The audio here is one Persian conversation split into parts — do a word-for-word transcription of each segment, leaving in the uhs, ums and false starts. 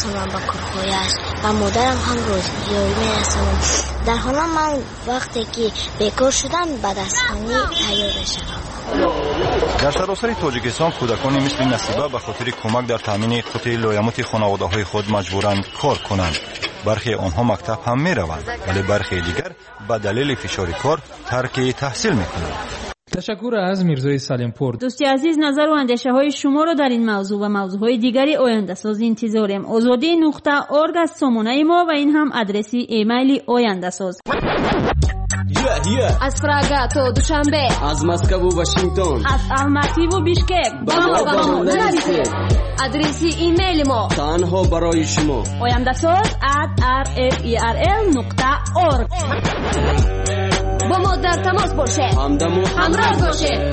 میرسونم با کارخونه‌اش و مادرم هم روزیاری میرسونم. در حالا من وقتی که بیکار شدم به دستخوانی تیار شدم. در سراسر تاجیکستان کودکانی مثل نصیبه به خاطر کمک در تامین قوت لایمات خانواده‌های خود مجبورند کار کنند. برخی آنها مکتب هم میروند ولی برخی دیگر به دلیل فشار کار ترک تحصیل میکنند. تشکر از میرزای سلیمپور. دوستی عزیز، نظر و اندیشه های شما رو در این موضوع و موضوعهای دیگری آینده ساز انتظاریم. آزادی نقطه ارگ از سامانه ما و این هم ادرسی ایمیل آینده ساز. Yeah, yeah. از پراگ تا دوشنبه، از مسکو و واشنگتن، از الماتی و بیشکک، با ما نویسید. ادرسی ایمیل ما تنها برای شما آینده ساز at r f e r l نقطه org. با ما در تماس باشه، همدم و همراه باشه.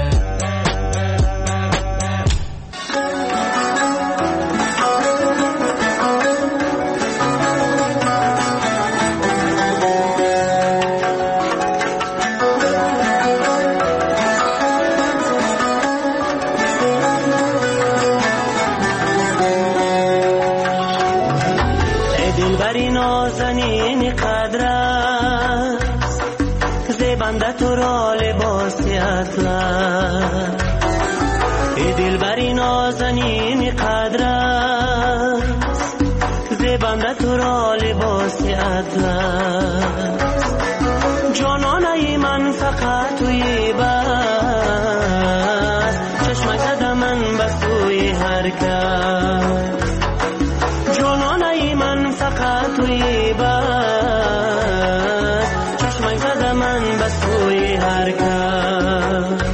نازنین قدر است زبنده تو را لباس اطلس. ای دلبری نازنین قدر است زبنده تو را لباس اطلس. جانانه من فقط توی بس، چشمک زده من به سوی هر کس. جانانه من فقط توی بس، چشمک زده من به سوی هر کس.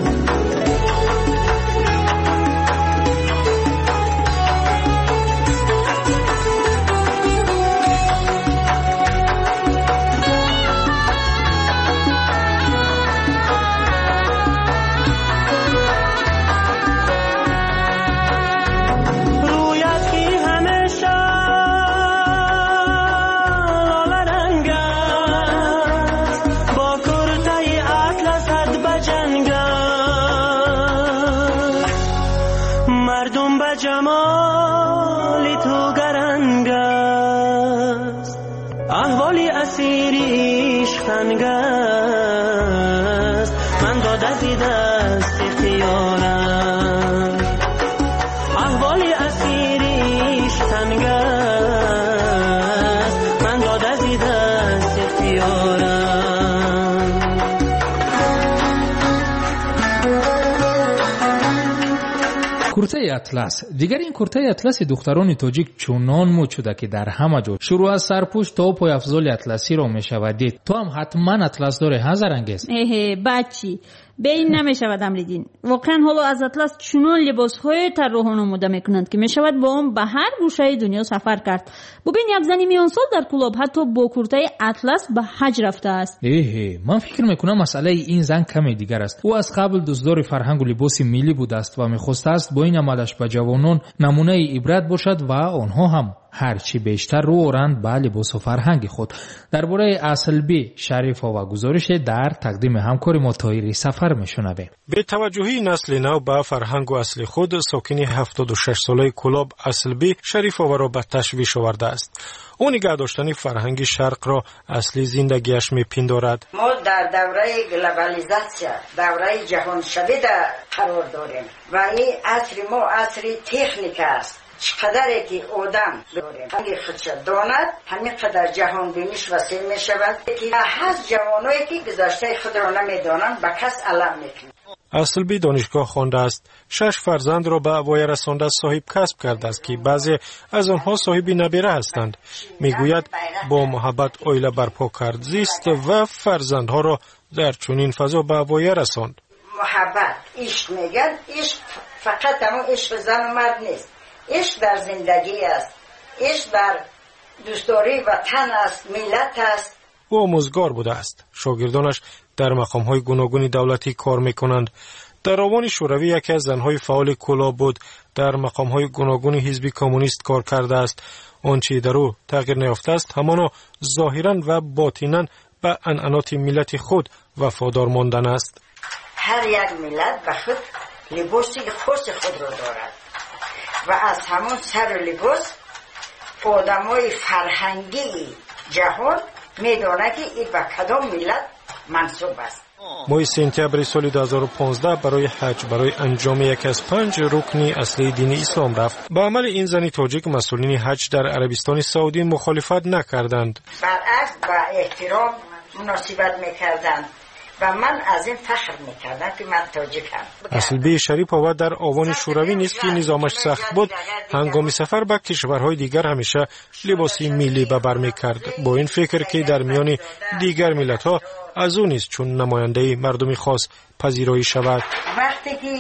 من داده زی دست اختیارم، احوالی اسیریش تنگ است. من داده زی دست اختیارم. کورته اطلس. دیگر این کورته اطلس دختران تاجیک چونان مد شده که در همه جا شروع از سرپوش تا پای افضل اطلسی را میشود دید. تو هم حتما اطلس داره هزارنگز. هه بچی به این نمیشود امریدین. واقعا حالا از اطلس چونان لباسهای طراحان آماده میکنند که میشود با اون به هر گوشه دنیا سفر کرد. ببین یک زنی میان سال در کلاب حتی با کورته اطلس به حج رفته است. هه من فکر میکنم مسئله این زن کمی دیگر است. او از قبل دوستدار فرهنگ و لباس ملی بوده است و میخواسته است با این عملش به جوانان نمونه عبرت باشد و آنها هم هرچی بیشتر رو اورند به لباس و فرهنگ خود. درباره اصلبی شریف و گزارش در تقدیم همکار ما طاهری سفر میشنویم. به توجهی نسل نو به فرهنگ و اصل خود، ساکن هفتاد و شش ساله کلاب اصلبی شریف را به تشویش آورده است. او نگه داشتن فرهنگ شرق را اصلی زندگیش میپندارد. ما در دوره گلوبالیزاسیا، دوره جهان شدید قرار داریم و این عصر ما عصر تکنیک است. چقدر که آدم داریم همین خودش داند، همین قدر جهان بینیش وسیع می شود که هست جوانایی که گذشته خود را نمی دانند به کس علم میکنند. اصلبی دانشگاه خوانده است. شش فرزند را به وای رسانده صاحب کسب کرده است که بعضی از آنها صاحب نبیره هستند. میگوید با محبت عائله برپا کرد زیست و فرزندها را در چنین فضا به وای رساند. محبت عشق میگن، عشق فقط همون عشق زن و مرد نیست، عشق در زندگی است، عشق بر دوستداری وطن است، ملت است. او آموزگار بوده است. شاگردانش در مقام‌های گوناگون دولتی کار می‌کنند. در آوان شوروی یکی از زن‌های فعال کلاب بود. در مقام‌های گوناگون حزب کمونیست کار کرده است. آنچه در او تغییر نیافته است همانا ظاهراً و باطناً به عنعنات ملت خود وفادار ماندن است. هر یک ملت به خود لباسی خاص خود را دارد و از همون سر لباس آدمای فرهنگی جهان میدونه که این به کدام ملت منسوب است. ماه سپتامبر سال دو هزار و پانزده برای حج برای انجام یکی از پنج رکن اصلی دین اسلام رفت. به عمل این زن تاجیک مسئولین حج در عربستان سعودی مخالفت نکردند. برعکس با احترام مناسبت میکردند و من از این فخر میکردم که من تاجیکم. اسلبی شریف و در آوان شوروی نیست که نظامش سخت بود، هنگام سفر به کشورهای دیگر همیشه لباسی ملی به بر میکرد، با این فکر که در میان دیگر ملت‌ها از او نیست چون نماینده مردمی خاص پذیرایی شود. وقتی که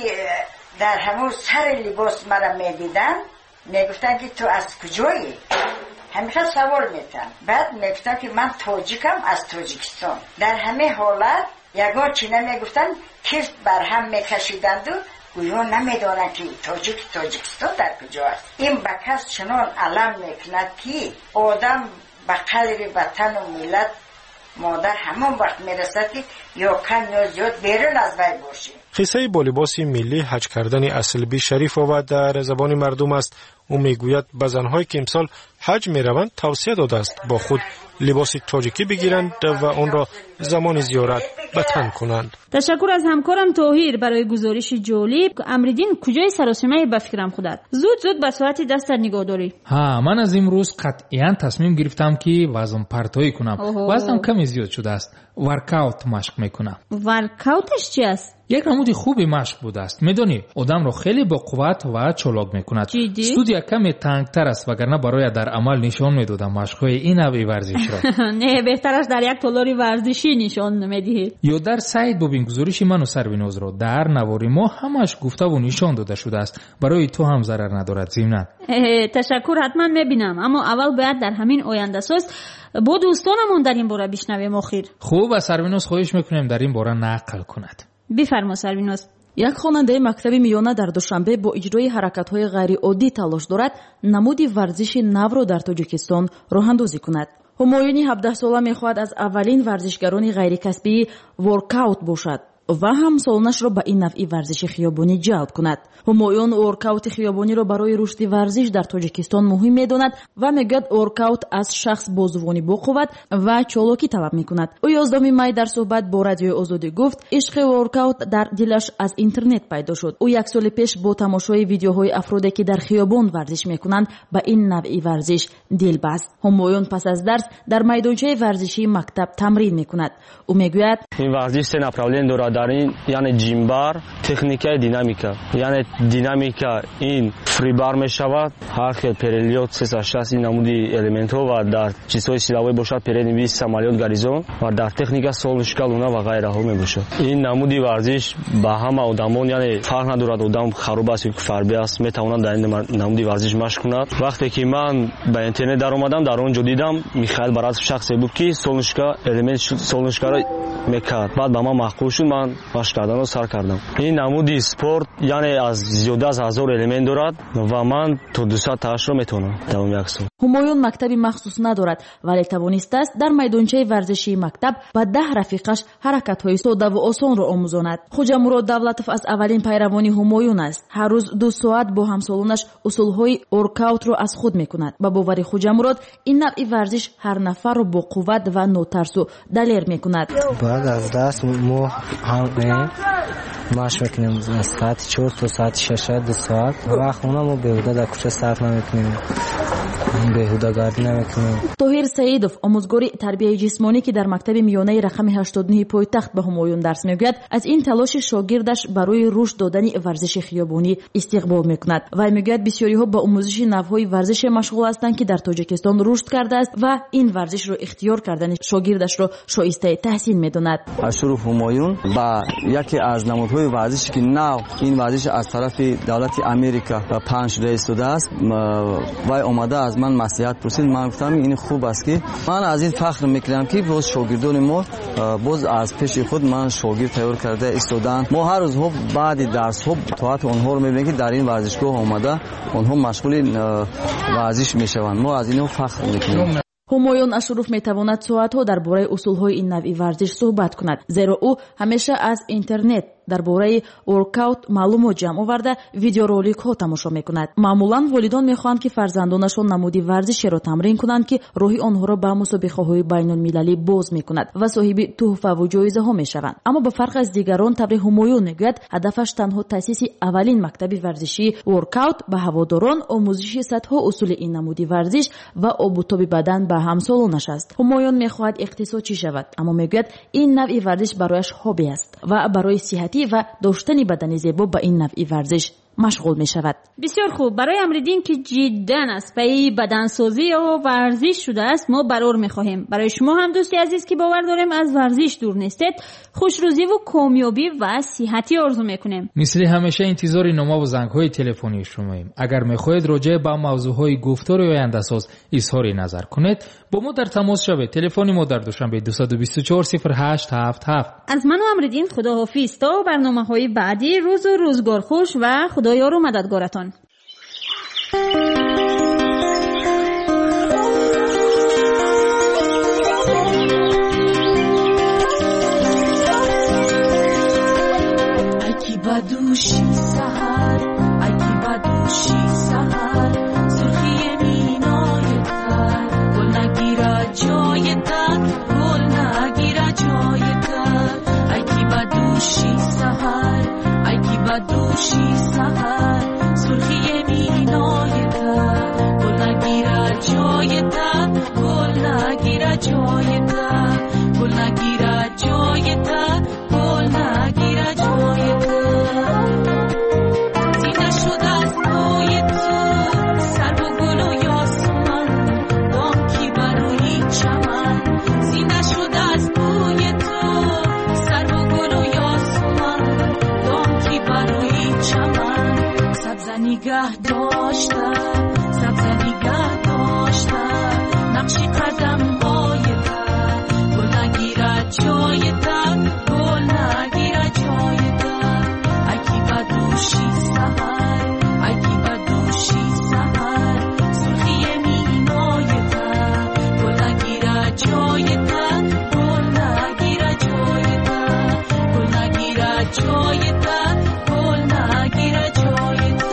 در همون سر لباس مرا میدیدن میگفتن که تو از کجایی؟ همیشه سوال میتن. بعد میگفتن که من تاجیکم از تاجیکستان. در همه حالت یگان چینه میگفتن کس بر هم میکشیدند و گویا نمیدانند که تاجیک تاجیکستان در کجا است. این به کس چنان علم میکند که آدم به قدر وطن و ملت مادر همون وقت میرسد که یا کم یا زیاد بیرون از وی باشی. قصه با لباس ملی حج کردن اسلبی شریف و در زبان مردم است. او میگوید به زنهایی که امسال حج میروند توصیه داده است با خود لباس تاجیکی بگیرند و آن را زمان زیارت به تن کنند. تشکر از همکارم توهیر برای گزارش جالب. امریدین کجای سراسیمه به فکرم خودت؟ زود زود به ساعت دست در نگاه داری. ها من از امروز قطعا تصمیم گرفتم که وزن پرتایی کنم. وزنم کمی زیاد شده است. ورکاوت مشق میکنم. ورکاوتش چی است؟ یک نمود خوبی مشق بوده است. میدونی آدم را خیلی با قوت و چالاک میکند. استودیا کمی تنگتر است وگرنه برای در عمل نشان میدادم مشق‌های این نوع ورزش را. نه بهترش در یک تالار ورزشی نشان میدهی. یا در سایت ببین گزارش من و سرویناز را در نواری ما همش گفته و نشان داده شده است. برای تو هم ضرر ندارد ضمناً. تشکر حتما میبینم اما اول باید در همین آینده ساز با دوستانمون در این باره بشنویم اخیر. خوب از سرویناز خواهش میکنیم در این باره نقل کند. بفرما سرویناز. یک خواننده مکتب میانه در دوشنبه با اجرای حرکت‌های غیر عادی تلاش دارد نمودی ورزش نو را در تاجیکستان راه اندازی کند. همایونی هفده ساله میخواهد از اولین ورزشگران غیر کسبی ورکاوت باشد و هم سالنش را به این نوع ورزش خیابانی جلب کند. همایون ورکاوت خیابانی را برای رشد ورزش در تاجیکستان مهم می‌داند و میگوید ورکاوت از شخص بازوانی با قوت و چالاکی طلب می‌کند. او یازدهم می در صحبت با رادیوی آزادی گفت عشق ورکاوت در دلش از اینترنت پیدا شد. او یک سال پیش با تماشای ویدیوهای افرادی که در خیابان ورزش می‌کنند به این نوع ورزش دل بست. همایون پس از درس در میدانچه ورزشی مکتب تمرین می‌کند. او میگوید این ورزش سه направление دارد. در این یعنی جیمبار، تکنیکای دینامیکا، یعنی دینامیکا این فری بار می شود، هر خیل پرلیوت سه شصت این نمودی الیمنت ها و در چیزهای سیلوی باشد، پرنویس سامالیون گاریزون و در تکنیکا سولشکال اونا و غیره ها می باشد. این نمودی ورزش با همه آدمان یعنی فرق ندارد آدم خراب است یا فربی است می توانند در این نمودی ورزش مشق کند. وقتی که من به اینترنت در اومدم در اونجا دیدم میخائیل برات شخصی بود که سولشکا الیمنت سولشکا را میکرد. بعد با من معقول شد، من مشق کردن رو سر کردم. این نمودی سپورت یعنی از زیاده از هزار الیمنت دارد و من تو دویست تاش رو میتونم دوام یک سال. همایون مکتبی مخصوص ندارد ولی توانسته است در میدانچه ورزشی مکتب با ده رفیقش حرکت‌های ساده و آسان را آموزاند. خوجا مراد دولتوف از اولین پیروان همایون است. هر روز دو ساعت با همسالانش اصولهای ورکاوت را از خود میکند. با باور خوجا مراد این نوع ورزش هر نفر را با قوت و نوترس و دلیر میکند. بعد از درس ما هم مشق میکنیم ساعت چهار تا ساعت شش دو ساعت و خونه ما بهوده در کوچه صرف نمیکنیم، بهوده گردی نمیکنیم. طاهر سعیدوف آموزگار تربیت جسمانی که در مکتب میانه رقم هشتاد و نه پایتخت به همایون درس میگوید از این تلاش شاگردش برای رشد دادن ورزش خیابانی استقبال میکند و میگوید بسیاری ها با آموزش نوهای ورزش مشغول هستند که در تاجیکستان رشد کرده است و این ورزش را اختیار کردن شاگردش را شایسته تحسین میداند. اشرف همایون با یکی از نمودهای ورزشی که نو این ورزش از طرف دولت امریکا و پنج رئیس داده است و اومده از من مصلحت پرسید. من گفتم این خوب است که من از این فخر میکنم که باز شاگردان ما باز از پیش خود من شاگرد تیار کرده ایستادن. ما هر روز بعد درس ها توات اونها رو میبینیم که در این ورزشگاه اومده اونها مشغول ورزش میشوند. ما از این فخر میکنیم. همایون اشرف میتواند ساعتها درباره اصولهای این نوع ورزش صحبت کند زیرا او همیشه از اینترنت дар бораи воркаут маълумот ҷамъ оварда видеороликҳо тамошо мекунад. маъмулан волидон мехоҳанд ки фарзандонашон намуди варзишеро тамрин кунанд ки роҳи онҳоро ба мусобиқаҳои байнулмилалӣ боз мекунад ва соҳиби туҳфаву ҷоизаҳо мешаванд. аммо ба фарқ аз дигарон табри ҳумоюн мегӯяд ҳадафаш танҳо таъсиси аввалин мактаби варзишии воркаут ба ҳаводорон омӯзиши садҳо усули ин намуди варзиш ва обутоби бадан ба ҳамсолонаш аст. ҳумоюн мехоҳад иқтисодчӣ шавад, аммо мегӯяд ин навъи варзиш барояш ҳобби аст ва барои сиҳатӣ ва доштани бадани зебо ба ин навъи варзиш машғул мешавад. бисёр хуб. барои амридин ки ҷиддан аз пайи бадансозӣ ё варзиш шудааст, мо барор мехоҳем. барои шумо ҳам дӯсти азиз ки бовар дорем аз варзиш дур нестед, хушрӯзиву комёбӣ ва сиҳатӣ орзу мекунем. мисли ҳамеша интизори номаву зангҳои телефонии шумоем. агар мехоҳед роҷеъ ба мавзӯъҳои гуфтори ояндасоз изҳори назар кунед, бо мо дар тамос шавед. телефони мо дар душанбе дуйсад و بیست و چهار صفر هشت هفت هفت. аз ману амридин худоҳофиз то барномаҳои баъдӣ. рӯзу рӯзгор хуш ва худоёру мададгоратон. айки бадӯши саҳар, айки бадӯши саҳар, сурхи минои тар, гул нагира ҷои тар, гул нагира ҷои тар. айки бадӯши саҳар, айки бадӯши саҳар, сурхи минои тар, гул нагира ҷои тар, гул нагира ҷои тар, гул нагира ҷои тар, гул нагира ҷои тар. зинда шудааст бӯи ту, сарву гулу ёсман, дом ки барои чаман. зинда шудааст бӯи ту, сарву гулу ёсман, дом ки барои чаман. сабза нигоҳ дошта, сабза нигоҳ дошта, нақши қадамҳои тар, гул нагира ҷои тар, гул нагира ҷои тар. айки бадӯши саҳар, айки бадӯши саҳар, сурхи минои тар, гул нагира ҷои тар, гул нагира ҷои тар, гул нагира ҷои тар, гул нагира ҷои тар.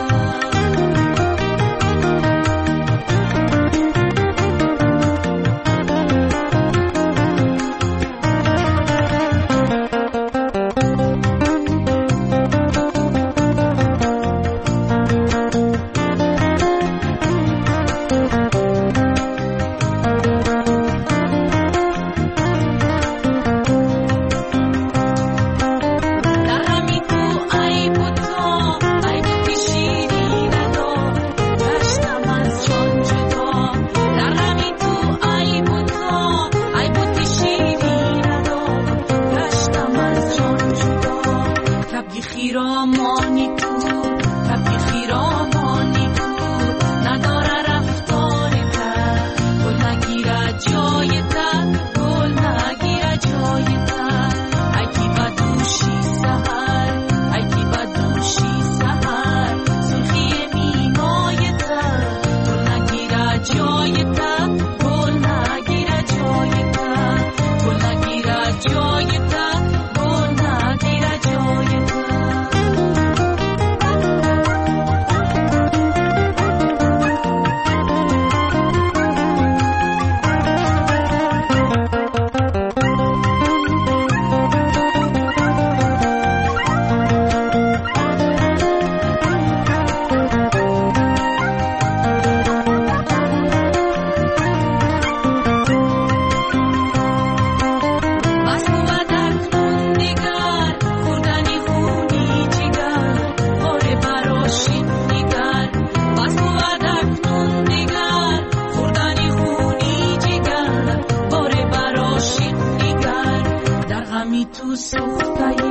تو سوختای